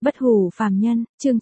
Bất hủ phàm nhân, chương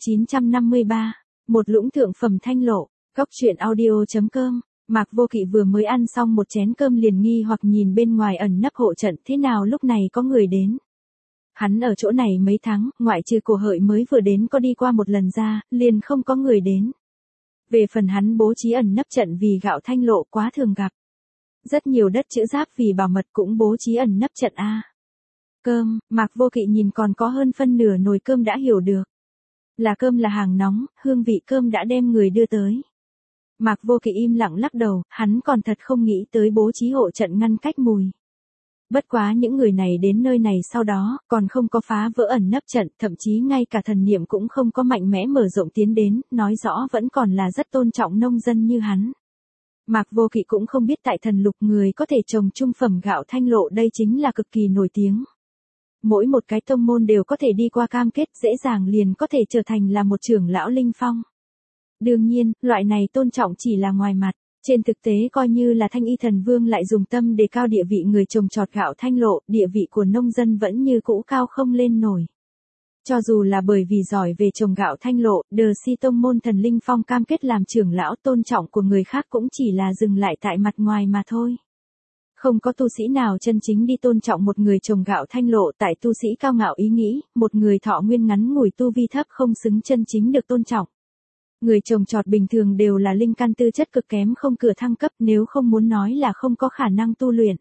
953. Một lũng thượng phẩm thanh lộ. Góc truyện audio.com. Mạc Vô Kỵ vừa mới ăn xong một chén cơm liền nghi hoặc nhìn bên ngoài ẩn nấp hộ trận, thế nào lúc này có người đến. Hắn ở chỗ này mấy tháng, ngoại trừ Cổ Hợi mới vừa đến có đi qua một lần ra, liền không có người đến. Về phần hắn bố trí ẩn nấp trận vì gạo thanh lộ quá thường gặp. Rất nhiều đất chữ giáp vì bảo mật cũng bố trí ẩn nấp trận a. Cơm, Mạc Vô Kỵ nhìn còn có hơn phân nửa nồi cơm đã hiểu được. Là cơm là hàng nóng, hương vị cơm đã đem người đưa tới. Mạc Vô Kỵ im lặng lắc đầu, hắn còn thật không nghĩ tới bố trí hộ trận ngăn cách mùi. Bất quá những người này đến nơi này sau đó, còn không có phá vỡ ẩn nấp trận, thậm chí ngay cả thần niệm cũng không có mạnh mẽ mở rộng tiến đến, nói rõ vẫn còn là rất tôn trọng nông dân như hắn. Mạc Vô Kỵ cũng không biết tại thần lục người có thể trồng trung phẩm gạo thanh lộ đây chính là cực kỳ nổi tiếng. Mỗi một cái tông môn đều có thể đi qua cam kết dễ dàng liền có thể trở thành là một trưởng lão linh phong. Đương nhiên, loại này tôn trọng chỉ là ngoài mặt, trên thực tế coi như là Thanh Y Thần Vương lại dùng tâm đề cao địa vị người trồng trọt gạo thanh lộ, địa vị của nông dân vẫn như cũ cao không lên nổi. Cho dù là bởi vì giỏi về trồng gạo thanh lộ, Đờ Si tông môn thần linh phong cam kết làm trưởng lão tôn trọng của người khác cũng chỉ là dừng lại tại mặt ngoài mà thôi. Không có tu sĩ nào chân chính đi tôn trọng một người trồng gạo thanh lộ tại tu sĩ cao ngạo ý nghĩ, một người thọ nguyên ngắn ngủi tu vi thấp không xứng chân chính được tôn trọng. Người trồng trọt bình thường đều là linh căn tư chất cực kém không cửa thăng cấp nếu không muốn nói là không có khả năng tu luyện.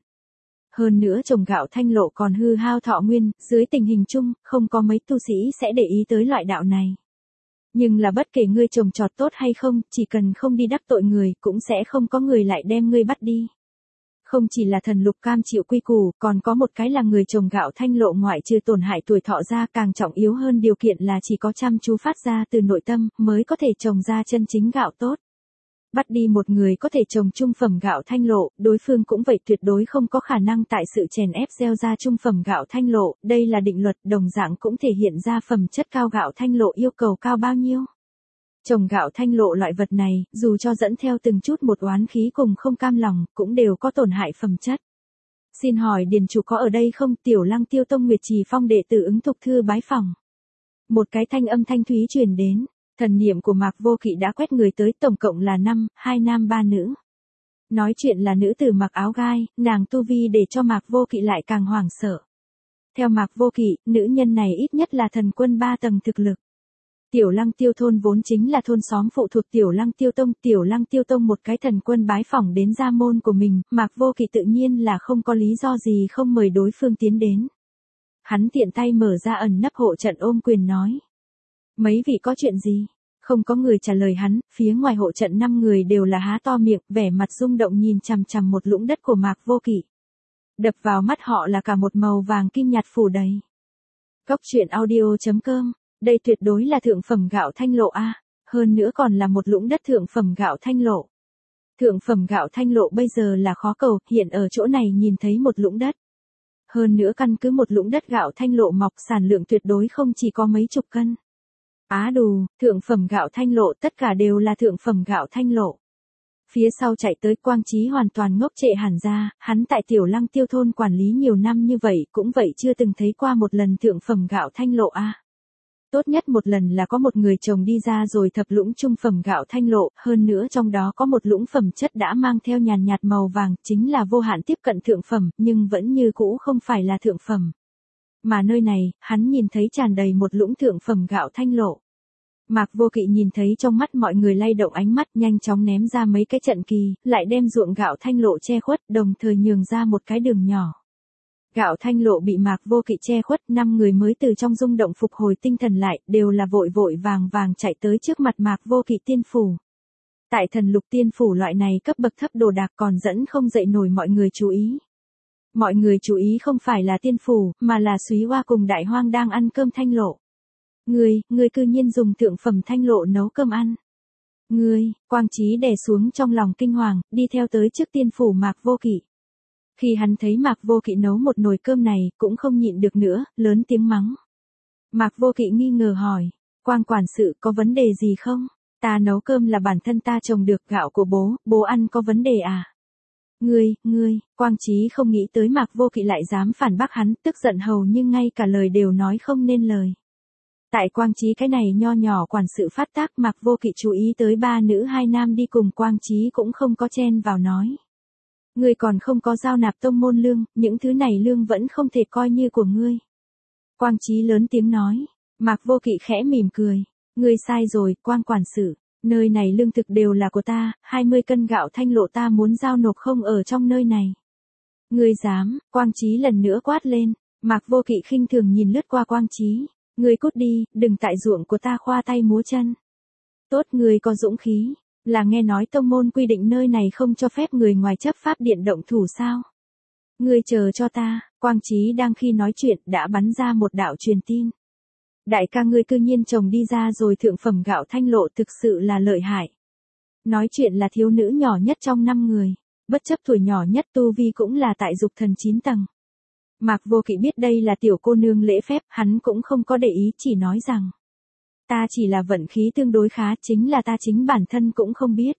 Hơn nữa trồng gạo thanh lộ còn hư hao thọ nguyên, dưới tình hình chung, không có mấy tu sĩ sẽ để ý tới loại đạo này. Nhưng là bất kể ngươi trồng trọt tốt hay không, chỉ cần không đi đắc tội người, cũng sẽ không có người lại đem ngươi bắt đi. Không chỉ là thần lục cam chịu quy củ, còn có một cái là người trồng gạo thanh lộ ngoại trừ tổn hại tuổi thọ ra càng trọng yếu hơn điều kiện là chỉ có chăm chú phát ra từ nội tâm, mới có thể trồng ra chân chính gạo tốt. Bắt đi một người có thể trồng trung phẩm gạo thanh lộ, đối phương cũng vậy tuyệt đối không có khả năng tại sự chèn ép gieo ra trung phẩm gạo thanh lộ, đây là định luật đồng dạng cũng thể hiện ra phẩm chất cao gạo thanh lộ yêu cầu cao bao nhiêu. Trồng gạo thanh lộ loại vật này, dù cho dẫn theo từng chút một oán khí cùng không cam lòng, cũng đều có tổn hại phẩm chất. Xin hỏi điền chủ có ở đây không? Tiểu Lăng Tiêu Tông Nguyệt Trì Phong đệ tử ứng thục thư bái phòng. Một cái thanh âm thanh thúy truyền đến, thần niệm của Mạc Vô Kỵ đã quét người tới tổng cộng là 2 nam 3 nữ. Nói chuyện là nữ tử mặc áo gai, nàng tu vi để cho Mạc Vô Kỵ lại càng hoảng sợ. Theo Mạc Vô Kỵ, nữ nhân này ít nhất là thần quân 3 tầng thực lực. Tiểu Lăng Tiêu thôn vốn chính là thôn xóm phụ thuộc Tiểu Lăng Tiêu Tông một cái thần quân bái phỏng đến gia môn của mình, Mạc Vô Kỵ tự nhiên là không có lý do gì không mời đối phương tiến đến. Hắn tiện tay mở ra ẩn nấp hộ trận ôm quyền nói. Mấy vị có chuyện gì? Không có người trả lời hắn, phía ngoài hộ trận 5 người đều là há to miệng, vẻ mặt rung động nhìn chằm chằm một lũng đất của Mạc Vô Kỵ. Đập vào mắt họ là cả một màu vàng kim nhạt phủ đầy. Góc truyện audio.com. Đây tuyệt đối là thượng phẩm gạo thanh lộ a, hơn nữa còn là một lũng đất thượng phẩm gạo thanh lộ. Thượng phẩm gạo thanh lộ bây giờ là khó cầu, hiện ở chỗ này nhìn thấy một lũng đất. Hơn nữa căn cứ một lũng đất gạo thanh lộ mọc sản lượng tuyệt đối không chỉ có mấy chục cân. Á đù, thượng phẩm gạo thanh lộ tất cả đều là thượng phẩm gạo thanh lộ. Phía sau chạy tới Quang Chí hoàn toàn ngốc trệ hẳn ra, hắn tại Tiểu Lăng Tiêu thôn quản lý nhiều năm như vậy cũng vậy chưa từng thấy qua một lần thượng phẩm gạo thanh lộ a. Tốt nhất một lần là có một người chồng đi ra rồi thập lũng trung phẩm gạo thanh lộ, hơn nữa trong đó có một lũng phẩm chất đã mang theo nhàn nhạt màu vàng, chính là vô hạn tiếp cận thượng phẩm, nhưng vẫn như cũ không phải là thượng phẩm. Mà nơi này, hắn nhìn thấy tràn đầy một lũng thượng phẩm gạo thanh lộ. Mạc Vô Kỵ nhìn thấy trong mắt mọi người lay động ánh mắt nhanh chóng ném ra mấy cái trận kỳ, lại đem ruộng gạo thanh lộ che khuất, đồng thời nhường ra một cái đường nhỏ. Gạo thanh lộ bị Mạc Vô Kỵ che khuất, 5 người mới từ trong rung động phục hồi tinh thần lại, đều là vội vội vàng vàng chạy tới trước mặt Mạc Vô Kỵ tiên phủ. Tại thần lục tiên phủ loại này cấp bậc thấp đồ đạc còn dẫn không dậy nổi mọi người chú ý. Mọi người chú ý không phải là tiên phủ, mà là Súy Hoa cùng Đại Hoang đang ăn cơm thanh lộ. Ngươi cư nhiên dùng thượng phẩm thanh lộ nấu cơm ăn. Quang Chí đè xuống trong lòng kinh hoàng, đi theo tới trước tiên phủ Mạc Vô Kỵ. Khi hắn thấy Mạc Vô Kỵ nấu một nồi cơm này, cũng không nhịn được nữa, lớn tiếng mắng. Mạc Vô Kỵ nghi ngờ hỏi, Quang quản sự có vấn đề gì không? Ta nấu cơm là bản thân ta trồng được, gạo của bố ăn có vấn đề à? Quang Chí không nghĩ tới Mạc Vô Kỵ lại dám phản bác hắn, tức giận hầu như ngay cả lời đều nói không nên lời. Tại Quang Chí cái này nho nhỏ quản sự phát tác, Mạc Vô Kỵ chú ý tới 3 nữ 2 nam đi cùng, Quang Chí cũng không có chen vào nói. Ngươi còn không có giao nạp tông môn lương, những thứ này lương vẫn không thể coi như của ngươi. Quang Chí lớn tiếng nói. Mạc Vô Kỵ khẽ mỉm cười. Ngươi sai rồi, Quang quản sự. Nơi này lương thực đều là của ta, 20 cân gạo thanh lộ ta muốn giao nộp không ở trong nơi này. Ngươi dám, Quang Chí lần nữa quát lên. Mạc Vô Kỵ khinh thường nhìn lướt qua Quang Chí. Ngươi cút đi, đừng tại ruộng của ta khoa tay múa chân. Tốt, ngươi có dũng khí. Là nghe nói tông môn quy định nơi này không cho phép người ngoài chấp pháp điện động thủ sao? Ngươi chờ cho ta, Quang Chí đang khi nói chuyện đã bắn ra một đạo truyền tin. Đại ca ngươi cư nhiên chồng đi ra rồi, thượng phẩm gạo thanh lộ thực sự là lợi hại. Nói chuyện là thiếu nữ nhỏ nhất trong 5 người, bất chấp tuổi nhỏ nhất tu vi cũng là tại dục thần 9 tầng. Mạc Vô Kỵ biết đây là tiểu cô nương lễ phép, hắn cũng không có để ý, chỉ nói rằng. Ta chỉ là vận khí tương đối khá, chính là ta chính bản thân cũng không biết.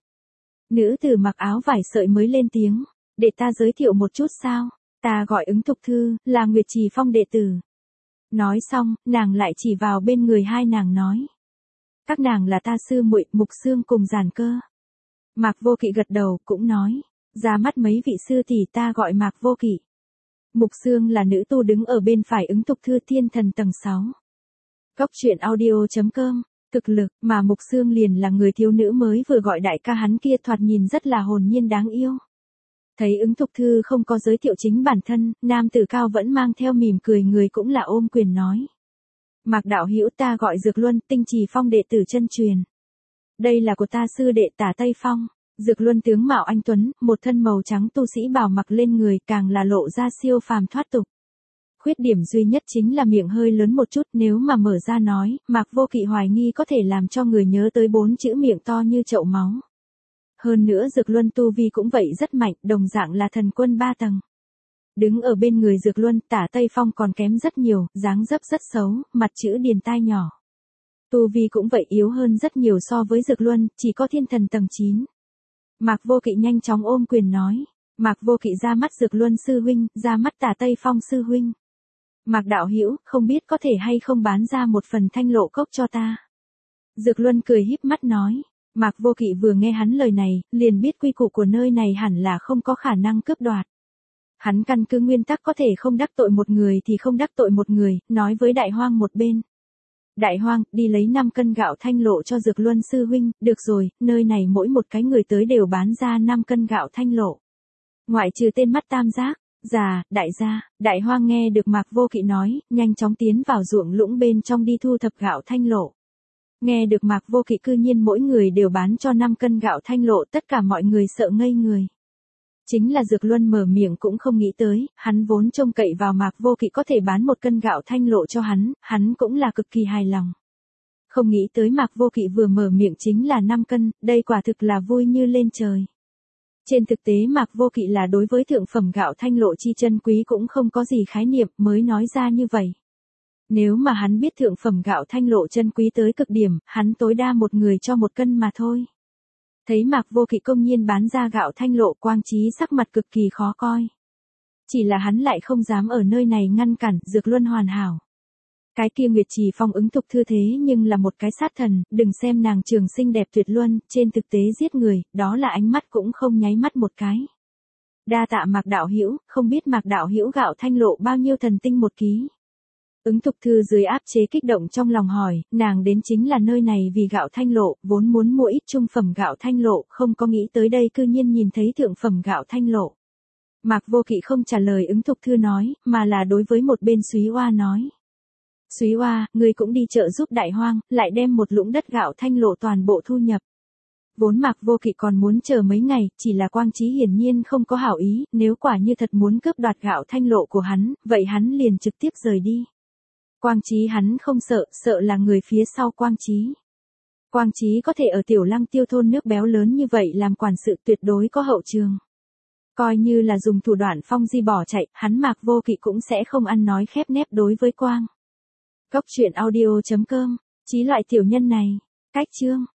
Nữ tử mặc áo vải sợi mới lên tiếng, để ta giới thiệu một chút sao, ta gọi Ứng Thục Thư, là Nguyệt Trì Phong đệ tử. Nói xong, nàng lại chỉ vào bên người hai nàng nói. Các nàng là ta sư muội Mục Xương cùng Giản Cơ. Mạc Vô Kỵ gật đầu, cũng nói, ra mắt mấy vị sư tỷ, ta gọi Mạc Vô Kỵ. Mục Xương là nữ tu đứng ở bên phải Ứng Thục Thư, thiên thần tầng 6. Góc truyện audio.com, thực lực, mà Mục Xương liền là người thiếu nữ mới vừa gọi đại ca hắn kia, thoạt nhìn rất là hồn nhiên đáng yêu. Thấy Ứng Thục Thư không có giới thiệu chính bản thân, nam tử cao vẫn mang theo mỉm cười, người cũng là ôm quyền nói. Mạc đạo hữu, ta gọi Dược Luân, Tinh Trì Phong đệ tử chân truyền. Đây là của ta sư đệ Tả Tây Phong. Dược Luân tướng mạo anh tuấn, một thân màu trắng tu sĩ bào mặc lên người, càng là lộ ra siêu phàm thoát tục. Khuyết điểm duy nhất chính là miệng hơi lớn một chút, nếu mà mở ra nói, Mạc Vô Kỵ hoài nghi có thể làm cho người nhớ tới 4 chữ miệng to như chậu máu. Hơn nữa Dược Luân tu vi cũng vậy rất mạnh, đồng dạng là thần quân 3 tầng. Đứng ở bên người Dược Luân, Tả Tây Phong còn kém rất nhiều, dáng dấp rất xấu, mặt chữ điền tai nhỏ. Tu vi cũng vậy yếu hơn rất nhiều so với Dược Luân, chỉ có thiên thần tầng 9. Mạc Vô Kỵ nhanh chóng ôm quyền nói. Mạc Vô Kỵ ra mắt Dược Luân sư huynh, ra mắt Tả Tây Phong sư huynh. Mạc đạo hữu, không biết có thể hay không bán ra một phần thanh lộ cốc cho ta. Dược Luân cười híp mắt nói. Mạc Vô Kỵ vừa nghe hắn lời này, liền biết quy củ của nơi này hẳn là không có khả năng cướp đoạt. Hắn căn cứ nguyên tắc có thể không đắc tội một người thì không đắc tội một người, nói với Đại Hoang một bên. Đại Hoang, đi lấy 5 cân gạo thanh lộ cho Dược Luân sư huynh, được rồi, nơi này mỗi một cái người tới đều bán ra 5 cân gạo thanh lộ. Ngoại trừ tên mắt tam giác, già, đại gia, Đại Hoang nghe được Mạc Vô Kỵ nói, nhanh chóng tiến vào ruộng lũng bên trong đi thu thập gạo thanh lộ. Nghe được Mạc Vô Kỵ cư nhiên mỗi người đều bán cho 5 cân gạo thanh lộ, tất cả mọi người sợ ngây người. Chính là Dược Luân mở miệng cũng không nghĩ tới, hắn vốn trông cậy vào Mạc Vô Kỵ có thể bán 1 cân gạo thanh lộ cho hắn cũng là cực kỳ hài lòng. Không nghĩ tới Mạc Vô Kỵ vừa mở miệng chính là 5 cân, đây quả thực là vui như lên trời. Trên thực tế Mạc Vô Kỵ là đối với thượng phẩm gạo thanh lộ chi chân quý cũng không có gì khái niệm, mới nói ra như vậy. Nếu mà hắn biết thượng phẩm gạo thanh lộ chân quý tới cực điểm, hắn tối đa một người cho 1 cân mà thôi. Thấy Mạc Vô Kỵ công nhiên bán ra gạo thanh lộ, Quang Chí sắc mặt cực kỳ khó coi. Chỉ là hắn lại không dám ở nơi này ngăn cản, Dược Luân hoàn hảo. Cái kia Nguyệt Trì Phong Ứng Thục Thư thế nhưng là một cái sát thần, đừng xem nàng trường xinh đẹp tuyệt luân, trên thực tế giết người, đó là ánh mắt cũng không nháy mắt một cái. Đa tạ Mạc đạo hữu, không biết Mạc đạo hữu gạo thanh lộ bao nhiêu thần tinh 1 ký. Ứng Thục Thư dưới áp chế kích động trong lòng hỏi, nàng đến chính là nơi này vì gạo thanh lộ, vốn muốn mua ít trung phẩm gạo thanh lộ, không có nghĩ tới đây cư nhiên nhìn thấy thượng phẩm gạo thanh lộ. Mạc Vô Kỵ không trả lời Ứng Thục Thư nói, mà là đối với một bên Súy Oa nói. Súy Oa, ngươi cũng đi chợ giúp Đại Hoang, lại đem một lũng đất gạo thanh lộ toàn bộ thu nhập. Vốn Mạc Vô Kỵ còn muốn chờ mấy ngày, chỉ là Quang Chí hiển nhiên không có hảo ý, nếu quả như thật muốn cướp đoạt gạo thanh lộ của hắn, vậy hắn liền trực tiếp rời đi. Quang Chí hắn không sợ, sợ là người phía sau Quang Chí. Quang Chí có thể ở Tiểu Lăng Tiêu thôn nước béo lớn như vậy làm quản sự tuyệt đối có hậu trường. Coi như là dùng thủ đoạn phong di bỏ chạy, hắn Mạc Vô Kỵ cũng sẽ không ăn nói khép nép đối với Quang. Góc truyện audio.com, Chí loại tiểu nhân này, cách chương.